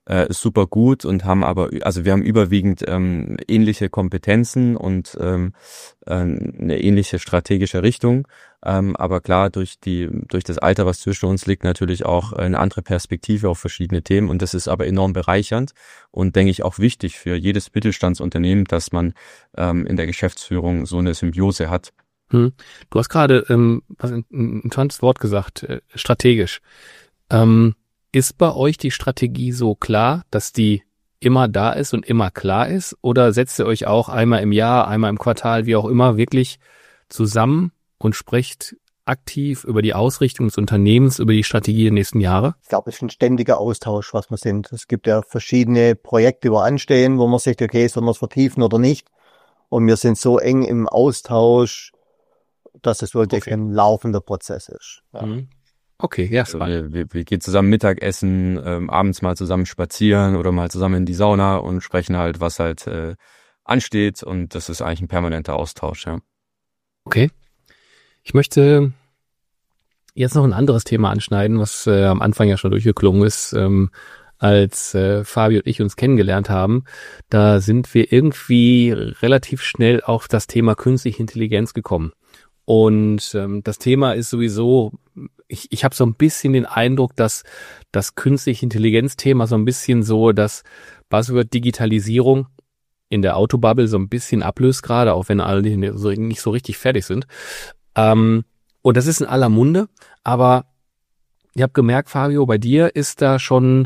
ist super gut und haben aber, also wir haben überwiegend ähnliche Kompetenzen und eine ähnliche strategische Richtung. Aber klar, durch das Alter, was zwischen uns liegt, natürlich auch eine andere Perspektive auf verschiedene Themen. Und das ist aber enorm bereichernd und denke ich auch wichtig für jedes Mittelstandsunternehmen, dass man in der Geschäftsführung so eine Symbiose hat. Du hast gerade ein tolles Wort gesagt, strategisch. Ist bei euch die Strategie so klar, dass die immer da ist und immer klar ist? Oder setzt ihr euch auch einmal im Jahr, einmal im Quartal, wie auch immer, wirklich zusammen und sprecht aktiv über die Ausrichtung des Unternehmens, über die Strategie der nächsten Jahre? Ich glaube, es ist ein ständiger Austausch, was wir sind. Es gibt ja verschiedene Projekte, die anstehen, wo man sagt, okay, sollen wir es vertiefen oder nicht? Und wir sind so eng im Austausch, dass es wirklich ein laufender Prozess ist. Ja. Okay, ja. Also wir gehen zusammen Mittagessen, abends mal zusammen spazieren oder mal zusammen in die Sauna und sprechen halt, was halt ansteht. Und das ist eigentlich ein permanenter Austausch, ja. Okay. Ich möchte jetzt noch ein anderes Thema anschneiden, was am Anfang ja schon durchgeklungen ist, als Fabio und ich uns kennengelernt haben. Da sind wir irgendwie relativ schnell auf das Thema künstliche Intelligenz gekommen. Und das Thema ist sowieso, ich habe so ein bisschen den Eindruck, dass das künstliche Intelligenz-Thema so ein bisschen so das Buzzword Digitalisierung in der Autobubble so ein bisschen ablöst gerade, auch wenn alle nicht so richtig fertig sind. Und das ist in aller Munde, aber ich habe gemerkt, Fabio, bei dir ist da schon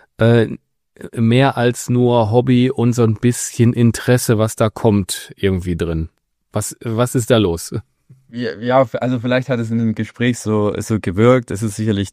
mehr als nur Hobby und so ein bisschen Interesse, was da kommt, irgendwie drin. Was ist da los? Ja, also vielleicht hat es in dem Gespräch so gewirkt. Es ist sicherlich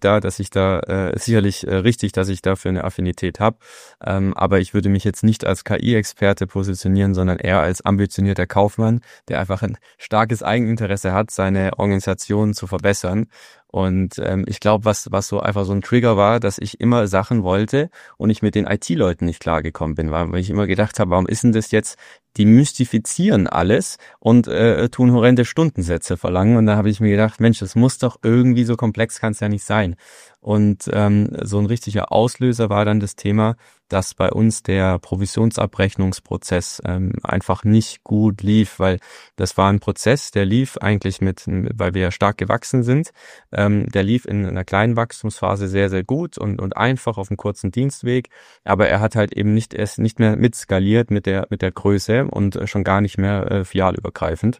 richtig, dass ich dafür eine Affinität habe. Aber ich würde mich jetzt nicht als KI-Experte positionieren, sondern eher als ambitionierter Kaufmann, der einfach ein starkes Eigeninteresse hat, seine Organisation zu verbessern. Und ich glaube, was so einfach so ein Trigger war, dass ich immer Sachen wollte und ich mit den IT-Leuten nicht klargekommen bin, weil ich immer gedacht habe, warum ist denn das jetzt? Die mystifizieren alles und tun horrende Stundensätze verlangen. Und da habe ich mir gedacht, Mensch, das muss doch irgendwie so komplex, kann es ja nicht sein. Und so ein richtiger Auslöser war dann das Thema, dass bei uns der Provisionsabrechnungsprozess einfach nicht gut lief, weil das war ein Prozess, der lief eigentlich weil wir ja stark gewachsen sind, der lief in einer kleinen Wachstumsphase sehr, sehr gut und einfach auf einem kurzen Dienstweg, aber er hat halt eben nicht mehr mitskaliert mit der Größe und schon gar nicht mehr filialübergreifend.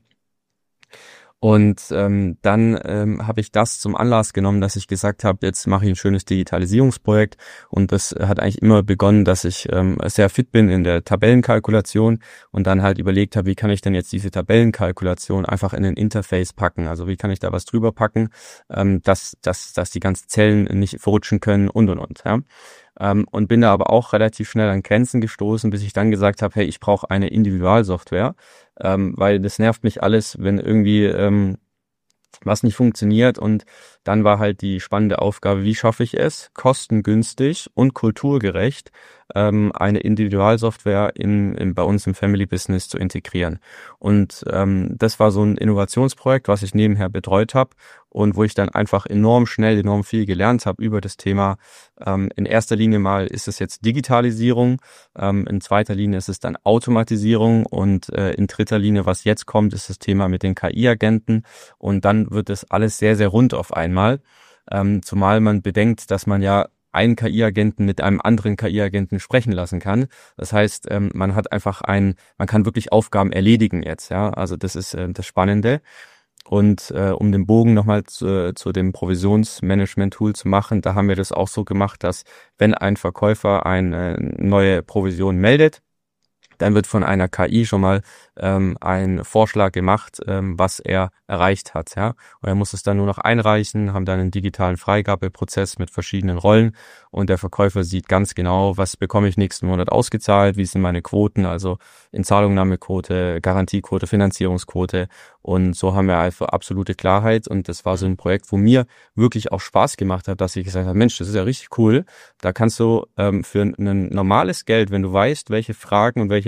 Und dann habe ich das zum Anlass genommen, dass ich gesagt habe, jetzt mache ich ein schönes Digitalisierungsprojekt. Und das hat eigentlich immer begonnen, dass ich sehr fit bin in der Tabellenkalkulation und dann halt überlegt habe, wie kann ich denn jetzt diese Tabellenkalkulation einfach in ein Interface packen? Also wie kann ich da was drüber packen, dass die ganzen Zellen nicht verrutschen können und. Ja? Und bin da aber auch relativ schnell an Grenzen gestoßen, bis ich dann gesagt habe, hey, ich brauche eine Individualsoftware, weil das nervt mich alles, wenn irgendwie was nicht funktioniert. Und dann war halt die spannende Aufgabe, wie schaffe ich es, kostengünstig und kulturgerecht eine Individualsoftware bei uns im Family Business zu integrieren. Und das war so ein Innovationsprojekt, was ich nebenher betreut habe und wo ich dann einfach enorm viel gelernt habe über das Thema. In erster Linie mal ist es jetzt Digitalisierung, in zweiter Linie ist es dann Automatisierung und in dritter Linie, was jetzt kommt, ist das Thema mit den KI-Agenten und dann wird es alles sehr, sehr rund auf einmal, zumal man bedenkt, dass man ja einen KI-Agenten mit einem anderen KI-Agenten sprechen lassen kann. Das heißt, man kann wirklich Aufgaben erledigen jetzt, ja. Also das ist das Spannende. Und um den Bogen nochmal zu dem Provisionsmanagement-Tool zu machen, da haben wir das auch so gemacht, dass wenn ein Verkäufer eine neue Provision meldet, dann wird von einer KI schon mal ein Vorschlag gemacht, was er erreicht hat. Ja? Und er muss es dann nur noch einreichen, haben dann einen digitalen Freigabeprozess mit verschiedenen Rollen und der Verkäufer sieht ganz genau, was bekomme ich nächsten Monat ausgezahlt, wie sind meine Quoten, also Inzahlungnahmequote, Garantiequote, Finanzierungsquote und so haben wir einfach absolute Klarheit und das war so ein Projekt, wo mir wirklich auch Spaß gemacht hat, dass ich gesagt habe, Mensch, das ist ja richtig cool, da kannst du für ein normales Geld, wenn du weißt, welche Fragen und welche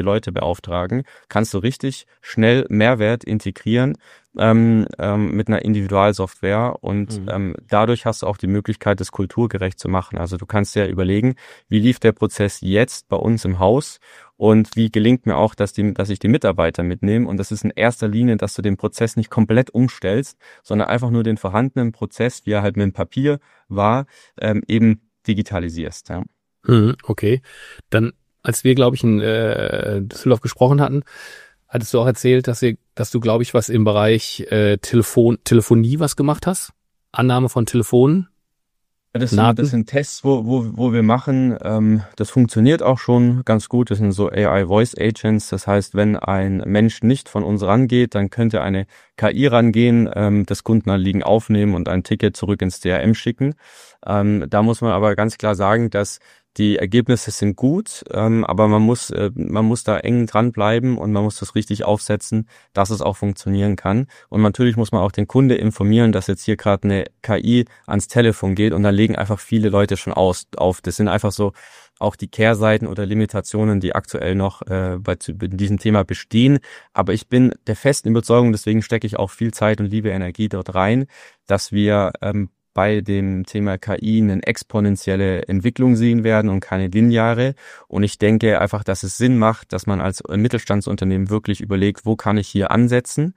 Leute beauftragen, kannst du richtig schnell Mehrwert integrieren mit einer Individualsoftware und dadurch hast du auch die Möglichkeit, das kulturgerecht zu machen. Also du kannst dir überlegen, wie lief der Prozess jetzt bei uns im Haus und wie gelingt mir auch, dass ich die Mitarbeiter mitnehme. Und das ist in erster Linie, dass du den Prozess nicht komplett umstellst, sondern einfach nur den vorhandenen Prozess, wie er halt mit dem Papier war, eben digitalisierst. Ja. Okay. Dann, als wir, glaube ich, in Düsseldorf gesprochen hatten, hattest du auch erzählt, dass du, glaube ich, was im Bereich Telefonie was gemacht hast? Annahme von Telefonen? Das sind Tests, wo wir machen. Das funktioniert auch schon ganz gut. Das sind so AI Voice Agents. Das heißt, wenn ein Mensch nicht von uns rangeht, dann könnte eine KI rangehen, das Kundenanliegen aufnehmen und ein Ticket zurück ins CRM schicken. Da muss man aber ganz klar sagen, dass die Ergebnisse sind gut, aber man muss da eng dranbleiben und man muss das richtig aufsetzen, dass es auch funktionieren kann. Und natürlich muss man auch den Kunde informieren, dass jetzt hier gerade eine KI ans Telefon geht und da legen einfach viele Leute schon auf. Das sind einfach so auch die Kehrseiten oder Limitationen, die aktuell noch bei diesem Thema bestehen. Aber ich bin der festen Überzeugung, deswegen stecke ich auch viel Zeit und liebe Energie dort rein, dass wir bei dem Thema KI eine exponentielle Entwicklung sehen werden und keine lineare. Und ich denke einfach, dass es Sinn macht, dass man als Mittelstandsunternehmen wirklich überlegt, wo kann ich hier ansetzen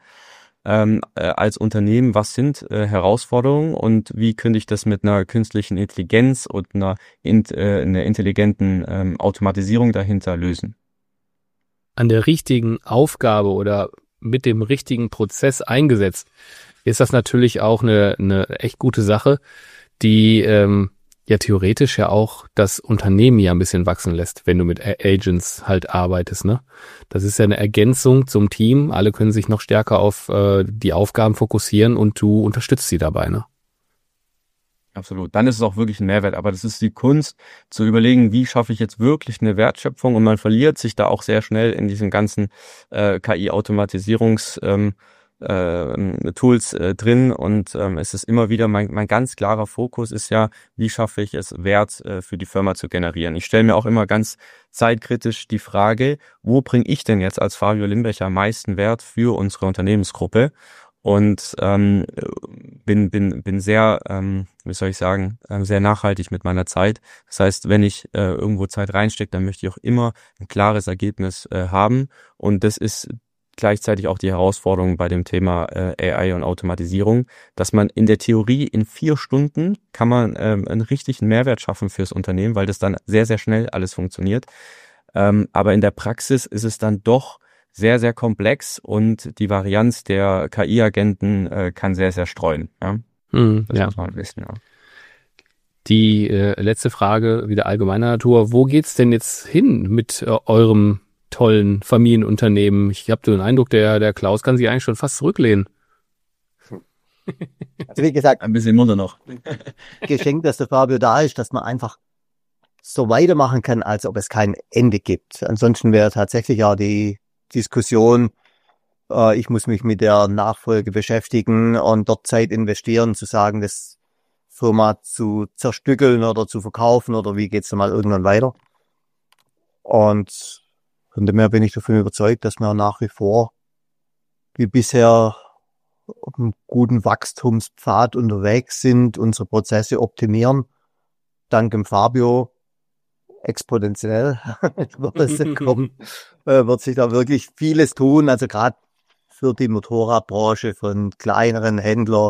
als Unternehmen, was sind Herausforderungen und wie könnte ich das mit einer künstlichen Intelligenz und einer intelligenten Automatisierung dahinter lösen. An der richtigen Aufgabe oder mit dem richtigen Prozess eingesetzt, ist das natürlich auch eine echt gute Sache, die ja theoretisch ja auch das Unternehmen ja ein bisschen wachsen lässt, wenn du mit Agents halt arbeitest, ne? Das ist ja eine Ergänzung zum Team. Alle können sich noch stärker auf die Aufgaben fokussieren und du unterstützt sie dabei, ne? Absolut. Dann ist es auch wirklich ein Mehrwert. Aber das ist die Kunst, zu überlegen, wie schaffe ich jetzt wirklich eine Wertschöpfung, und man verliert sich da auch sehr schnell in diesen ganzen KI-Automatisierungs Tools drin, und es ist immer wieder mein ganz klarer Fokus ist ja, wie schaffe ich es, Wert für die Firma zu generieren. Ich stelle mir auch immer ganz zeitkritisch die Frage, wo bringe ich denn jetzt als Fabio Limbecher am meisten Wert für unsere Unternehmensgruppe? Und bin sehr, wie soll ich sagen, sehr nachhaltig mit meiner Zeit. Das heißt, wenn ich irgendwo Zeit reinstecke, dann möchte ich auch immer ein klares Ergebnis haben, und das ist gleichzeitig auch die Herausforderung bei dem Thema AI und Automatisierung, dass man in der Theorie in 4 Stunden kann man einen richtigen Mehrwert schaffen fürs Unternehmen, weil das dann sehr, sehr schnell alles funktioniert. Aber in der Praxis ist es dann doch sehr, sehr komplex, und die Varianz der KI-Agenten kann sehr, sehr streuen. Ja? Das muss man wissen, ja. Die letzte Frage, wieder allgemeiner Natur. Wo geht's denn jetzt hin mit eurem tollen Familienunternehmen? Ich habe den Eindruck, der Klaus kann sich eigentlich schon fast zurücklehnen. Also wie gesagt, ein bisschen munter noch. Geschenk, dass der Fabio da ist, dass man einfach so weitermachen kann, als ob es kein Ende gibt. Ansonsten wäre tatsächlich ja die Diskussion, ich muss mich mit der Nachfolge beschäftigen und dort Zeit investieren, zu sagen, das Firma zu zerstückeln oder zu verkaufen, oder wie geht's dann mal irgendwann weiter. Und von dem her bin ich davon überzeugt, dass wir nach wie vor wie bisher auf einem guten Wachstumspfad unterwegs sind, unsere Prozesse optimieren. Dank dem Fabio exponentiell wird es kommen, wird sich da wirklich vieles tun. Also gerade für die Motorradbranche von kleineren Händlern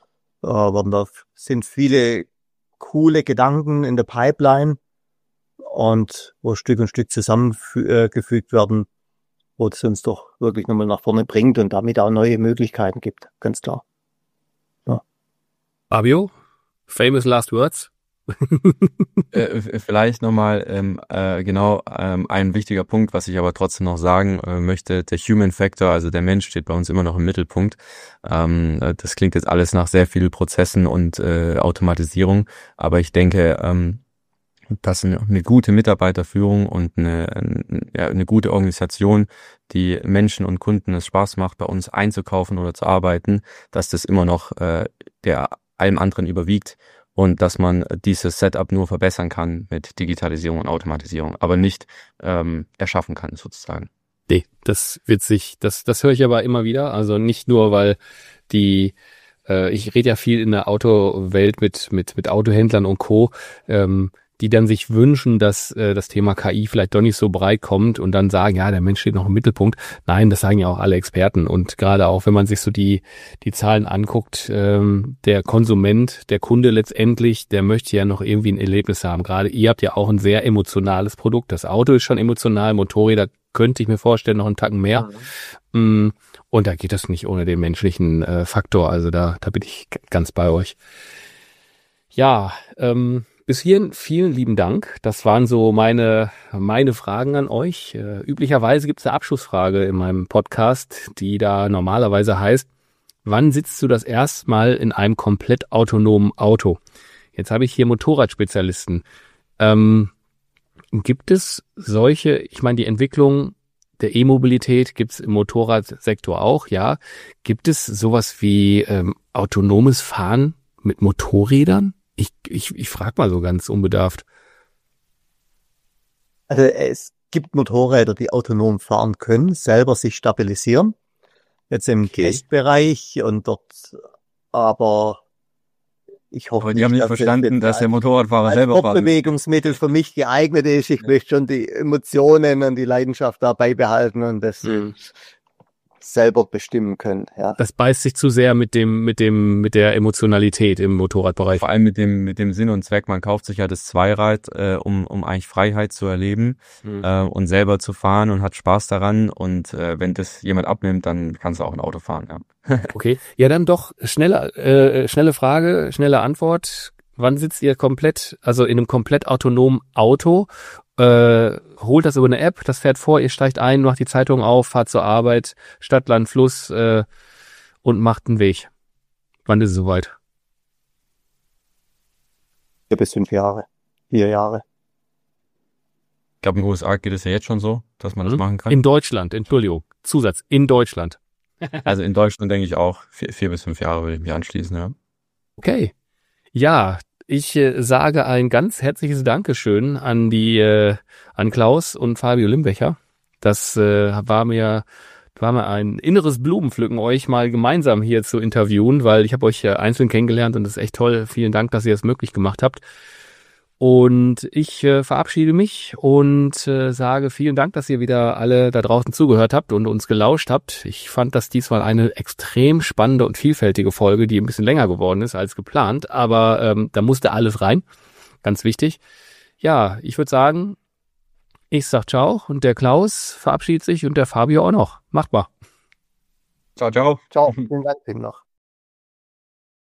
sind viele coole Gedanken in der Pipeline, und wo Stück und Stück zusammengefügt werden, wo es uns doch wirklich nochmal nach vorne bringt und damit auch neue Möglichkeiten gibt, ganz klar. Ja. Fabio, famous last words? Vielleicht nochmal ein wichtiger Punkt, was ich aber trotzdem noch sagen möchte: der Human Factor, also der Mensch, steht bei uns immer noch im Mittelpunkt. Das klingt jetzt alles nach sehr vielen Prozessen und Automatisierung, aber ich denke, dass eine gute Mitarbeiterführung und eine gute Organisation, die Menschen und Kunden es Spaß macht, bei uns einzukaufen oder zu arbeiten, dass das immer noch der allem anderen überwiegt. und dass man dieses Setup nur verbessern kann mit Digitalisierung und Automatisierung, aber nicht erschaffen kann sozusagen. Nee, das höre ich aber immer wieder. Also nicht nur, weil ich rede ja viel in der Autowelt mit Autohändlern und Co., die dann sich wünschen, dass das Thema KI vielleicht doch nicht so breit kommt und dann sagen, ja, der Mensch steht noch im Mittelpunkt. Nein, das sagen ja auch alle Experten. Und gerade auch, wenn man sich so die Zahlen anguckt, der Konsument, der Kunde letztendlich, der möchte ja noch irgendwie ein Erlebnis haben. Gerade ihr habt ja auch ein sehr emotionales Produkt. Das Auto ist schon emotional, Motorräder könnte ich mir vorstellen, noch einen Tacken mehr. Und da geht das nicht ohne den menschlichen Faktor. Also da bin ich ganz bei euch. Ja, bis hierhin vielen lieben Dank. Das waren so meine Fragen an euch. Üblicherweise gibt es eine Abschlussfrage in meinem Podcast, die da normalerweise heißt, wann sitzt du das erste Mal in einem komplett autonomen Auto? Jetzt habe ich hier Motorradspezialisten. Gibt es solche, ich meine, die Entwicklung der E-Mobilität gibt es im Motorradsektor auch, ja. Gibt es sowas wie autonomes Fahren mit Motorrädern? Ich frage mal so ganz unbedarft. Also es gibt Motorräder, die autonom fahren können, selber sich stabilisieren. Jetzt im Testbereich und dort, aber ich hoffe Aber die haben nicht verstanden, dass der Motorradfahrer selber als Fortbewegungsmittel für mich geeignet ist. Ich möchte schon die Emotionen und die Leidenschaft dabei behalten und das selber bestimmen können. Ja. Das beißt sich zu sehr mit der Emotionalität im Motorradbereich. Vor allem mit dem Sinn und Zweck. Man kauft sich ja das Zweirad, um eigentlich Freiheit zu erleben und selber zu fahren und hat Spaß daran. Und wenn das jemand abnimmt, dann kannst du auch ein Auto fahren. Ja. Okay, ja dann doch schnelle Frage, schnelle Antwort. Wann sitzt ihr komplett, also in einem komplett autonomen Auto? Holt das über eine App, das fährt vor, ihr steigt ein, macht die Zeitung auf, fahrt zur Arbeit, Stadt, Land, Fluss und macht einen Weg. Wann ist es soweit? 4 bis 5 Jahre, 4 Jahre. Ich glaube, in den USA geht es ja jetzt schon so, dass man das machen kann. In Deutschland, Entschuldigung, Zusatz, in Deutschland. Also in Deutschland denke ich auch 4 bis 5 Jahre würde ich mich anschließen, ja. Okay. Ja, ich sage ein ganz herzliches Dankeschön an Klaus und Fabio Limbecher. Das war mir ein inneres Blumenpflücken, euch mal gemeinsam hier zu interviewen, weil ich habe euch einzeln kennengelernt und das ist echt toll. Vielen Dank, dass ihr es möglich gemacht habt. Und ich verabschiede mich und sage vielen Dank, dass ihr wieder alle da draußen zugehört habt und uns gelauscht habt. Ich fand das diesmal eine extrem spannende und vielfältige Folge, die ein bisschen länger geworden ist als geplant, aber da musste alles rein. Ganz wichtig. Ja, ich würde sagen, ich sag ciao und der Klaus verabschiedet sich und der Fabio auch noch. Macht mal. Ciao, ciao. Ciao, vielen Dank noch.